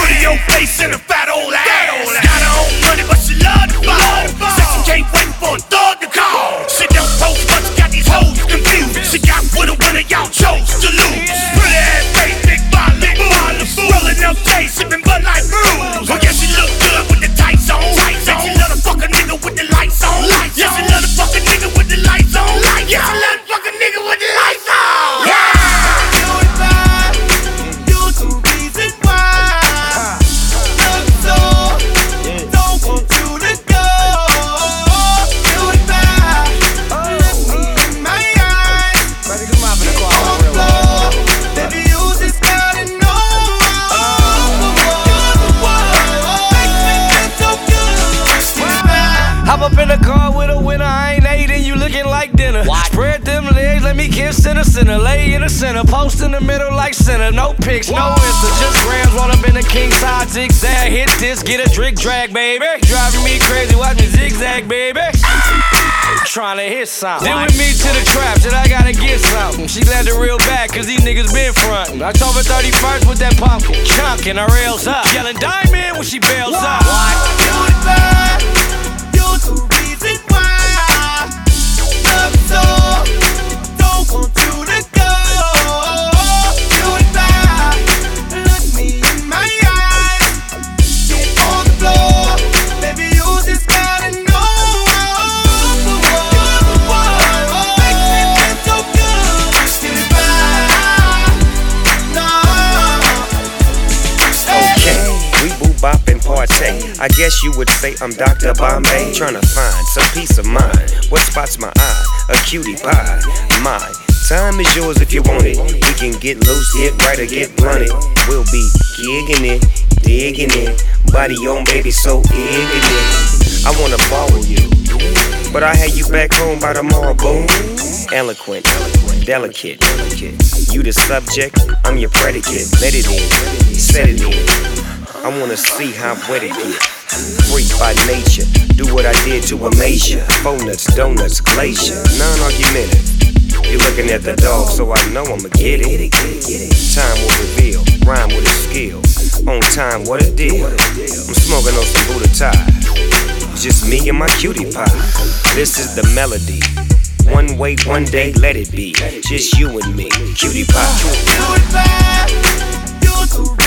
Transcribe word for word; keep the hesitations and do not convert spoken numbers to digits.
Put in your face and a fat old ass. Got her own money, but she love the ball. Said she can't wait for a thug to call. She don't post, but she got these hoes confused. She got with a winner, y'all chose to lose. Pretty ass face, big body, big body. Rolling up J, sipping Bud Light brews. Well, yeah, she look good with the tights on. Said she love to fuck a nigga with the lights on. Yeah, she love to fuck a nigga with the lights on. Yeah, she love to fuck a nigga with the lights on. Yeah. Hop up in the car with a winner, I ain't ate and you looking like dinner. What? Spread them legs, let me kiss center, center. Lay in the center, post in the middle like center. No pics, no Insta, just grams. Roll up in the king side, zigzag. Hit this, get a drink drag, baby. Driving me crazy, watch me zigzag, baby. Trying to hit something. Deal with me to the trap, said I gotta get something. She landed real bad, cause these niggas been frontin'. October thirty-first with that pumpkin. Chunkin' her rails up. Yelling diamond when she bails up. What? You're the reason why I love you so. Don't want you to go. You and I, look me in my eyes. Get on the floor, baby. You just gotta know. You're the one, makes me feel so good. Get it back, no. Okay, we boo bop and partay. I guess you would say I'm Doctor Bombay, tryna find some peace of mind. What spots my eye? A cutie pie. My time is yours if you want it. We can get loose, get right or get blunted. We'll be gigging it, digging it. Body on, baby, so digging it. I wanna borrow you, but I had you back home by tomorrow, boom. Eloquent, delicate. You the subject, I'm your predicate. Let it in, set it in. I wanna see how wet it get. Freak by nature, do what I did to Amasia. Four nuts, donuts, glacier, non-argumentative. You're looking at the dog, so I know I'ma get it. Time will reveal, rhyme with a skill. On time, what a deal. I'm smoking on some Buddha ties. Just me and my cutie pie. This is the melody. One way, one day, let it be. Just you and me, cutie pie. You and I, you're the